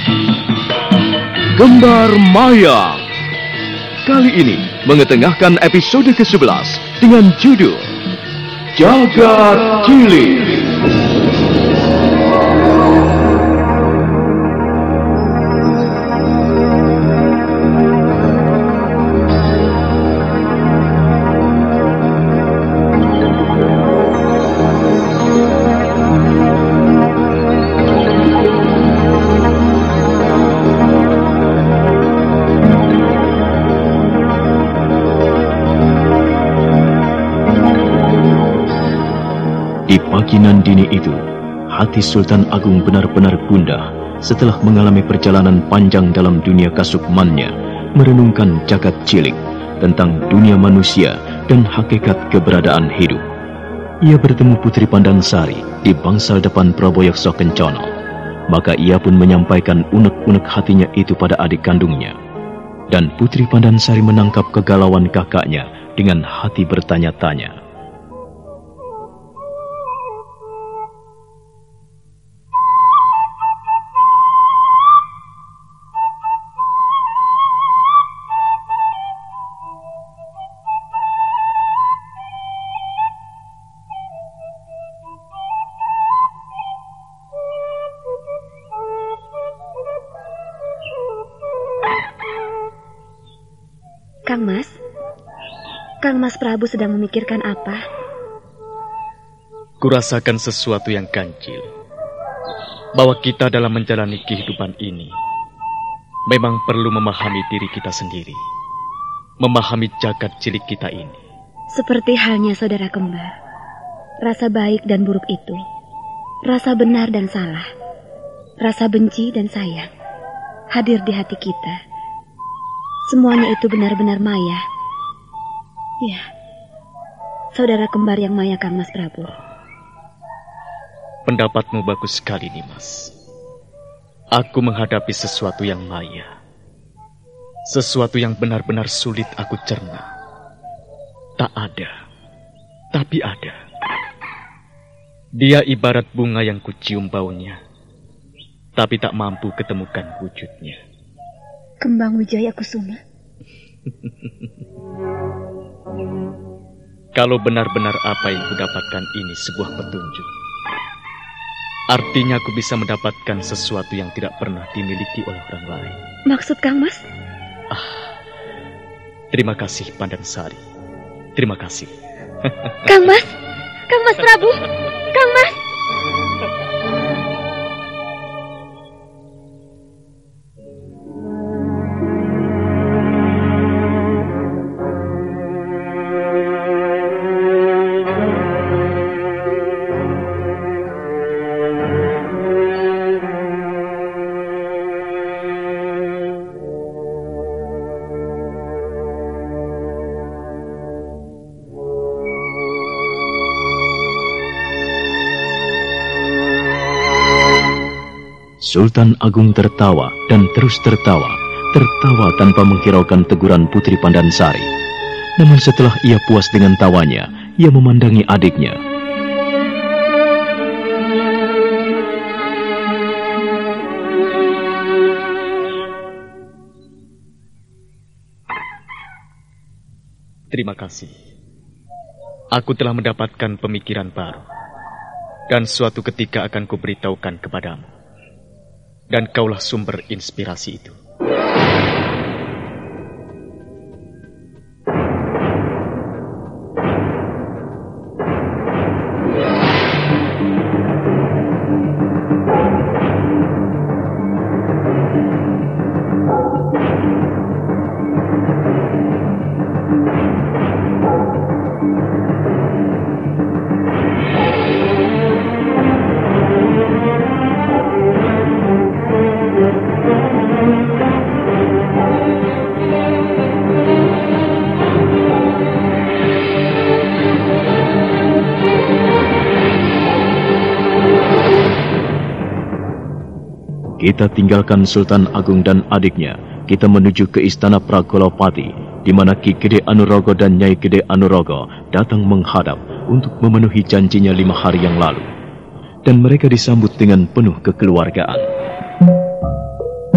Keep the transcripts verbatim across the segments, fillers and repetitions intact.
Kembar Mayang. Kali ini mengetengahkan episode kesebelas dengan judul Jagat Cilik. Pagi nan dini itu, hati Sultan Agung benar-benar gundah setelah mengalami perjalanan panjang dalam dunia kasukmannya, merenungkan jagat cilik tentang dunia manusia dan hakikat keberadaan hidup. Ia bertemu Putri Pandansari di bangsal depan Praboyakso Kencono, maka ia pun menyampaikan unek-unek hatinya itu pada adik kandungnya. Dan Putri Pandansari menangkap kegalauan kakaknya dengan hati bertanya-tanya. Kang Mas, Kang Mas Prabu sedang memikirkan apa? Kurasakan sesuatu yang ganjil, bahwa kita dalam menjalani kehidupan ini memang perlu memahami diri kita sendiri, memahami jagat cilik kita ini. Seperti halnya saudara kembar, rasa baik dan buruk itu, rasa benar dan salah, rasa benci dan sayang, hadir di hati kita. Semuanya itu benar-benar maya. Ya, saudara kembar yang maya, Kang Mas Prabu. Pendapatmu bagus sekali, Nimas. Aku menghadapi sesuatu yang maya. Sesuatu yang benar-benar sulit aku cerna. Tak ada, tapi ada. Dia ibarat bunga yang kucium baunya, tapi tak mampu ketemukan wujudnya. Kembang Wijaya Kusuma. Kalau benar-benar apa yang kudapatkan ini sebuah petunjuk, artinya aku bisa mendapatkan sesuatu yang tidak pernah dimiliki oleh orang lain. Maksud Kang Mas? Ah, terima kasih Pandansari. Terima kasih. Kang Mas, Kang Mas Prabu, Kang Mas. Sultan Agung tertawa dan terus tertawa, tertawa tanpa menghiraukan teguran Putri Pandansari. Namun setelah ia puas dengan tawanya, ia memandangi adiknya. Terima kasih. Aku telah mendapatkan pemikiran baru, dan suatu ketika akan kuberitahukan kepadamu. Dan kaulah sumber inspirasi itu. Kita tinggalkan Sultan Agung dan adiknya. Kita menuju ke istana Pragolopati, di mana Ki Gede Anurogo dan Nyai Gede Anurogo datang menghadap untuk memenuhi janjinya lima hari yang lalu. Dan mereka disambut dengan penuh kekeluargaan.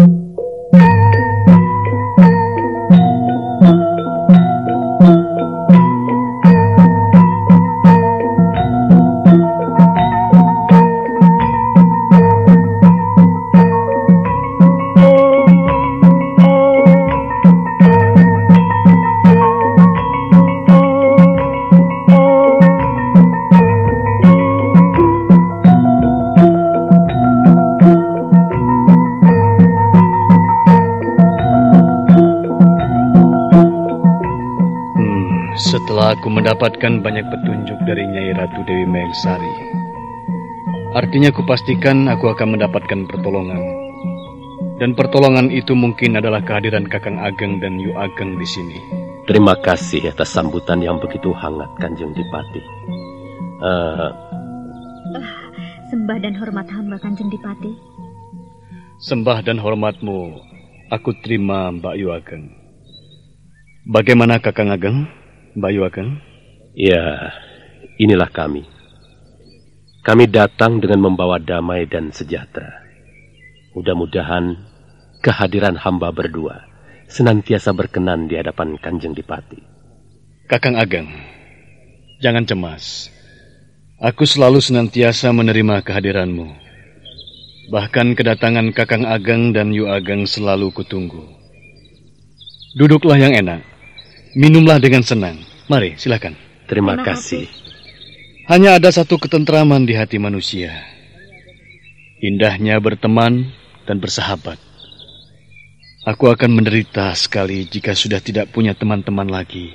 Setelah aku mendapatkan banyak petunjuk dari Nyai Ratu Dewi Mahersari, artinya aku pastikan aku akan mendapatkan pertolongan. Dan pertolongan itu mungkin adalah kehadiran Kakang Ageng dan Yu Ageng di sini. Terima kasih atas sambutan yang begitu hangat, Kanjeng Dipati. Uh... Uh, sembah dan hormat hamba, Kanjeng Dipati. Sembah dan hormatmu aku terima, Mbak Yu Ageng. Bagaimana Kakang Ageng, Mbak Yu Ageng? Ya, inilah kami. Kami datang dengan membawa damai dan sejahtera. Mudah-mudahan kehadiran hamba berdua senantiasa berkenan di hadapan Kanjeng Dipati. Kakang Ageng, jangan cemas. Aku selalu senantiasa menerima kehadiranmu. Bahkan kedatangan Kakang Ageng dan Yu Ageng selalu kutunggu. Duduklah yang enak. Minumlah dengan senang. Mari, silakan. Terima kasih. Hanya ada satu ketentraman di hati manusia. Indahnya berteman dan bersahabat. Aku akan menderita sekali jika sudah tidak punya teman-teman lagi.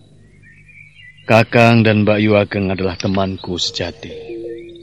Kakang dan Mbak Yu Ageng adalah temanku sejati.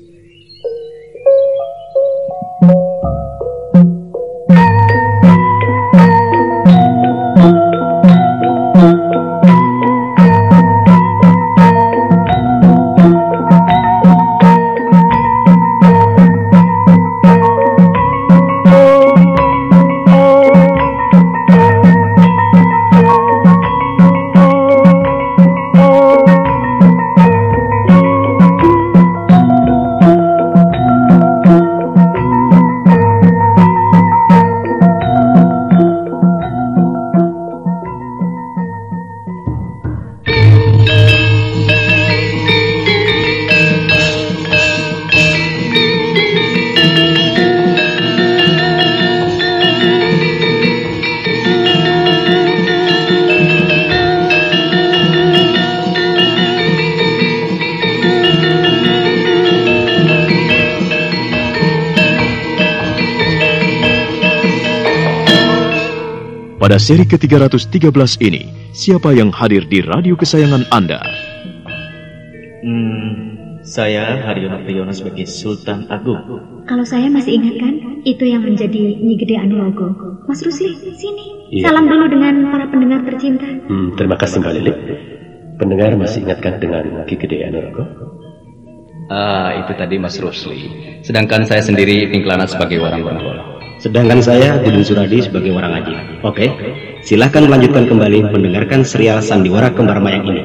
Pada seri ke tiga ratus tiga belas ini, siapa yang hadir di radio kesayangan Anda? Hmm, saya Haryono Priyono sebagai Sultan Agung. Kalau saya masih ingat kan, itu yang menjadi Nyi Gede Anurogo. Mas Rusli, sini. Iya. Salam dulu dengan para pendengar tercinta. Hmm, terima kasih Mbak Lili. Pendengar masih ingatkan dengan Ki Gede Anurogo? Ah, itu tadi Mas Rusli. Sedangkan saya sendiri Pingklana sebagai Warang Bonggolo. Sedangkan saya Gudun Suradi sebagai Warang Aji. Oke, silahkan melanjutkan kembali mendengarkan serial Sandiwara Kembar Mayang ini.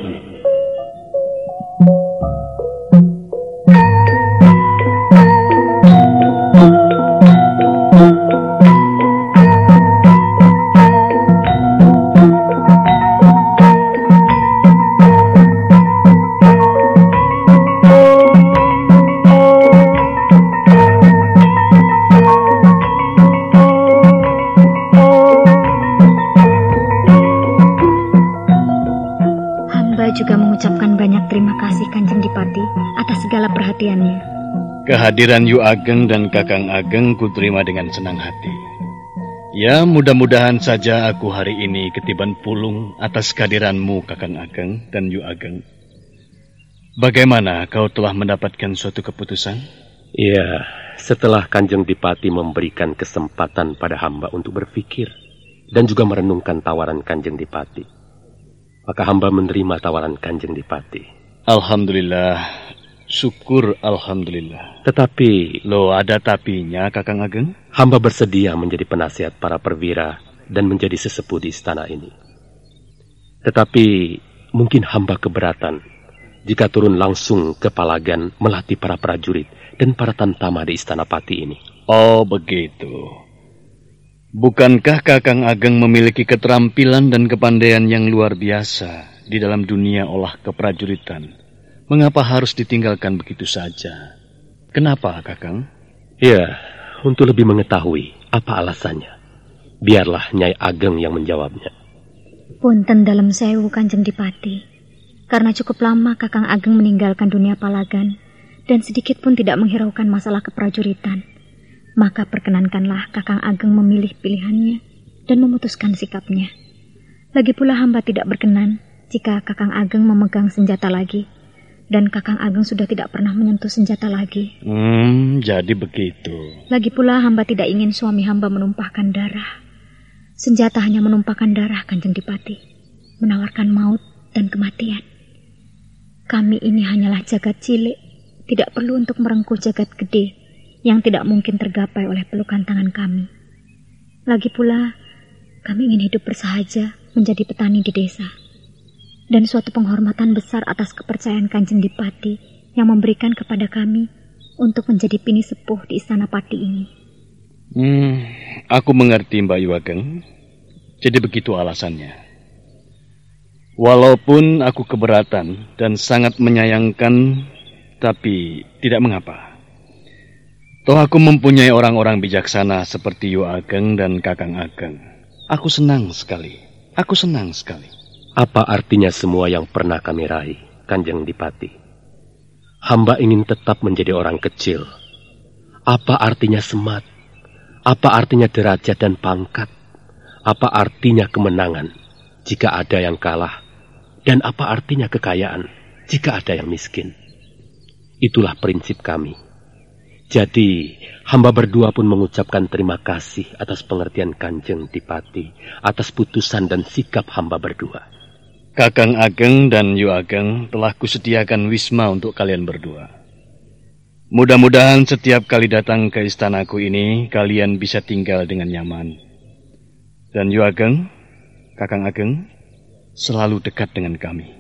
Kehadiran Yu Ageng dan Kakang Ageng kuterima dengan senang hati. Ya, mudah-mudahan saja aku hari ini ketiban pulung atas kehadiranmu, Kakang Ageng dan Yu Ageng. Bagaimana kau telah mendapatkan suatu keputusan? Ya, setelah Kanjeng Dipati memberikan kesempatan pada hamba untuk berpikir dan juga merenungkan tawaran Kanjeng Dipati, maka hamba menerima tawaran Kanjeng Dipati. Alhamdulillah. Syukur Alhamdulillah. Tetapi, loh ada tapinya Kakang Ageng? Hamba bersedia menjadi penasihat para perwira dan menjadi sesepuh di istana ini. Tetapi, mungkin hamba keberatan jika turun langsung ke Palagan melatih para prajurit dan para tantama di istana Pati ini. Oh begitu. Bukankah Kakang Ageng memiliki keterampilan dan kepandaian yang luar biasa di dalam dunia olah keprajuritan? Mengapa harus ditinggalkan begitu saja? Kenapa, Kakang? Ya, untuk lebih mengetahui apa alasannya, biarlah Nyai Ageng yang menjawabnya. Punten dalam sewu Kanjeng Dipati. Karena cukup lama Kakang Ageng meninggalkan dunia Palagan dan sedikit pun tidak menghiraukan masalah keprajuritan, maka perkenankanlah Kakang Ageng memilih pilihannya dan memutuskan sikapnya. Lagi pula hamba tidak berkenan jika Kakang Ageng memegang senjata lagi, dan Kakang Ageng sudah tidak pernah menyentuh senjata lagi. Hmm, jadi begitu. Lagi pula hamba tidak ingin suami hamba menumpahkan darah. Senjata hanya menumpahkan darah, Kanjeng Dipati, menawarkan maut dan kematian. Kami ini hanyalah jagat cilik, tidak perlu untuk merengkuh jagat gede yang tidak mungkin tergapai oleh pelukan tangan kami. Lagi pula, kami ingin hidup bersahaja menjadi petani di desa. Dan suatu penghormatan besar atas kepercayaan Kanjeng Dipati yang memberikan kepada kami untuk menjadi pini sepuh di Istana Pati ini. Hmm, aku mengerti Mbak Yu Ageng. Jadi begitu alasannya. Walaupun aku keberatan dan sangat menyayangkan, tapi tidak mengapa. Toh aku mempunyai orang-orang bijaksana seperti Yu Ageng dan Kakang Ageng. Aku senang sekali. Aku senang sekali. Apa artinya semua yang pernah kami raih, Kanjeng Dipati? Hamba ingin tetap menjadi orang kecil. Apa artinya semat? Apa artinya derajat dan pangkat? Apa artinya kemenangan jika ada yang kalah? Dan apa artinya kekayaan jika ada yang miskin? Itulah prinsip kami. Jadi, hamba berdua pun mengucapkan terima kasih atas pengertian Kanjeng Dipati, atas putusan dan sikap hamba berdua. Kakang Ageng dan Yu Ageng telah kusediakan wisma untuk kalian berdua. Mudah-mudahan setiap kali datang ke istanaku ini, kalian bisa tinggal dengan nyaman. Dan Yu Ageng, Kakang Ageng, selalu dekat dengan kami.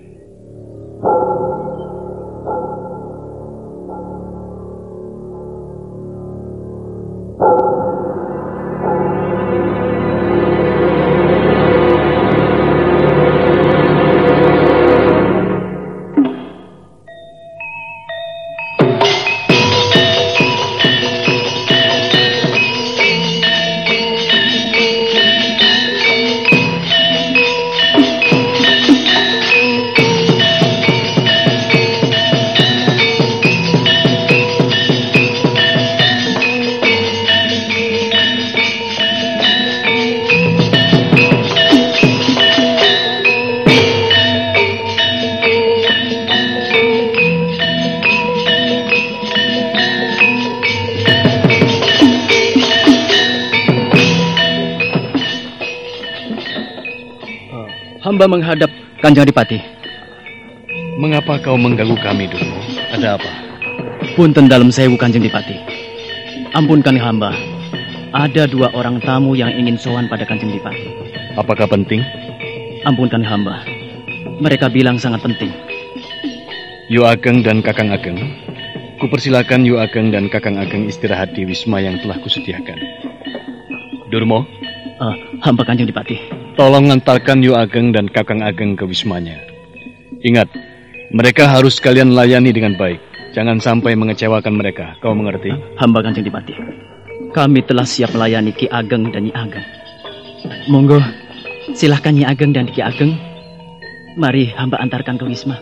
Hamba menghadap Kanjeng Dipati. Mengapa kau mengganggu kami, Durmo? Ada apa? Punten dalem sewu Kanjeng Dipati. Ampunkan hamba. Ada dua orang tamu yang ingin sowan pada Kanjeng Dipati. Apakah penting? Ampunkan hamba. Mereka bilang sangat penting. Yu Ageng dan Kakang Ageng, kupersilakan Yu Ageng dan Kakang Ageng istirahat di wisma yang telah kusediakan. Durmo, uh, hamba Kanjeng Dipati. Tolong antarkan Yu Ageng dan Kakang Ageng ke wismanya. Ingat, mereka harus kalian layani dengan baik. Jangan sampai mengecewakan mereka. Kau mengerti? Hamba Kanjeng Dipati. Kami telah siap melayani Ki Ageng dan Nyi Ageng. Monggo, silahkan Nyi Ageng dan Ki Ageng. Mari hamba antarkan ke wisma.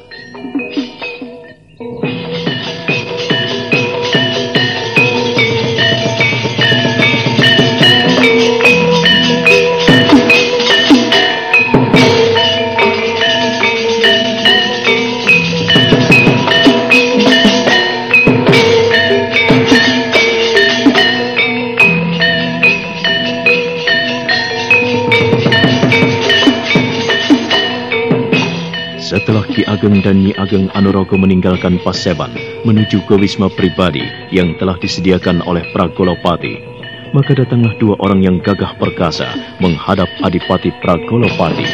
Setelah Ki Ageng dan Nyi Ageng Anorogo meninggalkan Paseban menuju ke wisma pribadi yang telah disediakan oleh Pragolopati, maka datanglah dua orang yang gagah perkasa menghadap Adipati Pragolopati.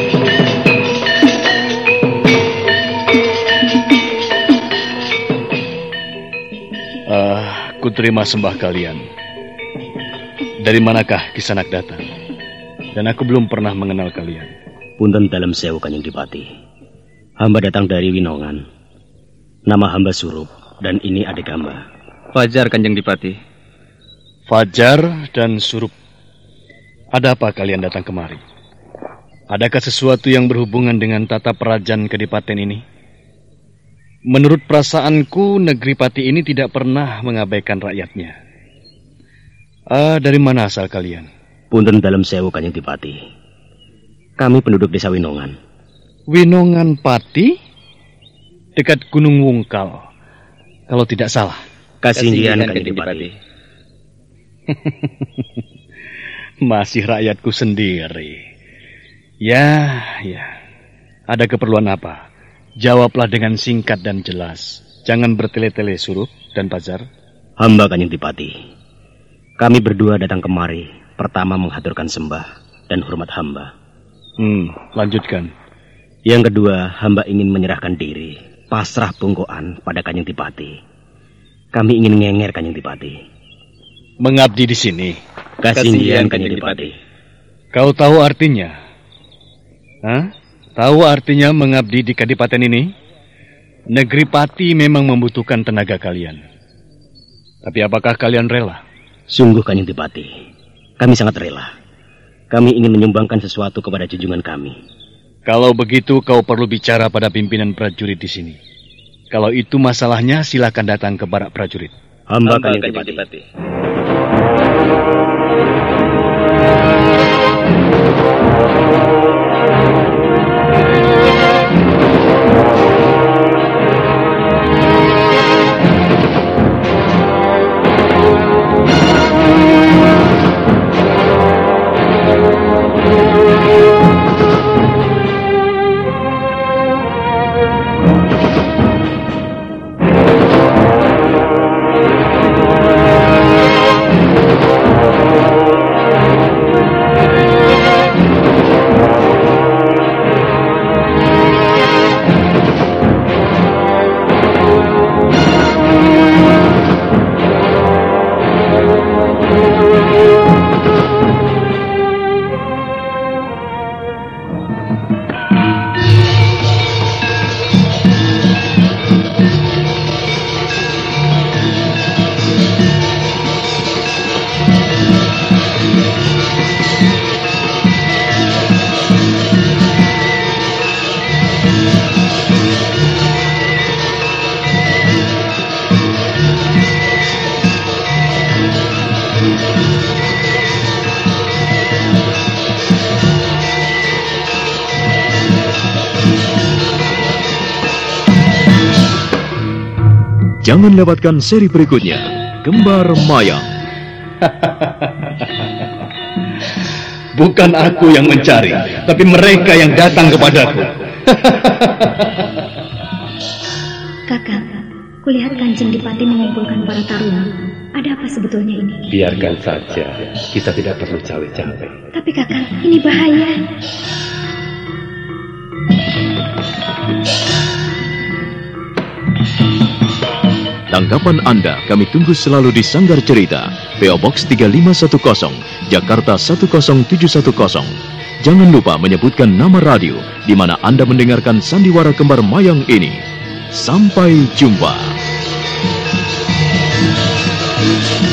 Uh, ku terima sembah kalian. Dari manakah Kisanak datang? Dan aku belum pernah mengenal kalian. Punten dalam sewu Kanjeng Dipati. Hamba datang dari Winongan. Nama hamba Surup, dan ini adik hamba. Fajar Kanjeng Dipati. Fajar dan Surup. Ada apa kalian datang kemari? Adakah sesuatu yang berhubungan dengan tata perajan Kadipaten ini? Menurut perasaanku, negeri Pati ini tidak pernah mengabaikan rakyatnya. Ah, dari mana asal kalian? Punten dalam sewu Kanjeng Dipati. Kami penduduk desa Winongan. Winongan Pati dekat Gunung Wungkal, kalau tidak salah. Kasinggihan Kanjeng Adipati. Masih rakyatku sendiri. Ya, ya. Ada keperluan apa? Jawablah dengan singkat dan jelas. Jangan bertele-tele, Surup dan Pajar. Hamba Kanjeng Adipati. Kami berdua datang kemari. Pertama mengaturkan sembah dan hormat hamba. Hmm, lanjutkan. Yang kedua, hamba ingin menyerahkan diri, pasrah pungkoan pada Kanjeng Adipati. Kami ingin ngenger Kanjeng Adipati. Mengabdi di sini. Kasinggihan Kanjeng Adipati. Kau tahu artinya? Hah? Tahu artinya mengabdi di kadipaten ini? Negeri Pati memang membutuhkan tenaga kalian. Tapi apakah kalian rela? Sungguh Kanjeng Adipati, kami sangat rela. Kami ingin menyumbangkan sesuatu kepada junjungan kami. Kalau begitu kau perlu bicara pada pimpinan prajurit di sini. Kalau itu masalahnya, silakan datang ke barak prajurit. Hamba Kanjeng Adipati. Jangan lewatkan seri berikutnya, Kembar Mayang. Bukan aku yang mencari, tapi mereka yang datang kepadaku. Kakak, kulihat Kanjeng Adipati mengumpulkan para taruna. Ada apa sebetulnya ini? Biarkan saja, kita tidak perlu cawe-cawe. Tapi kakak, ini bahaya. Tanggapan Anda kami tunggu selalu di Sanggar Cerita, P O Box tiga lima satu nol, Jakarta satu nol tujuh satu nol. Jangan lupa menyebutkan nama radio di mana Anda mendengarkan sandiwara Kembar Mayang ini. Sampai jumpa.